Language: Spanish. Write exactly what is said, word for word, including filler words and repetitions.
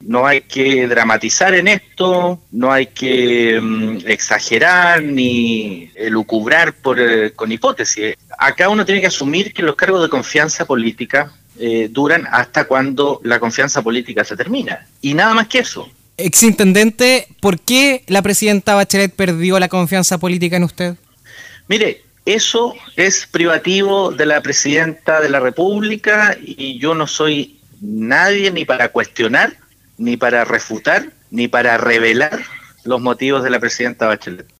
no hay que dramatizar en esto, no hay que um, exagerar ni elucubrar por, eh, con hipótesis. Acá uno tiene que asumir que los cargos de confianza política eh, duran hasta cuando la confianza política se termina. Y nada más que eso. Exintendente, ¿por qué la presidenta Bachelet perdió la confianza política en usted? Mire, eso es privativo de la presidenta de la República y yo no soy nadie ni para cuestionar, ni para refutar, ni para revelar los motivos de la presidenta Bachelet.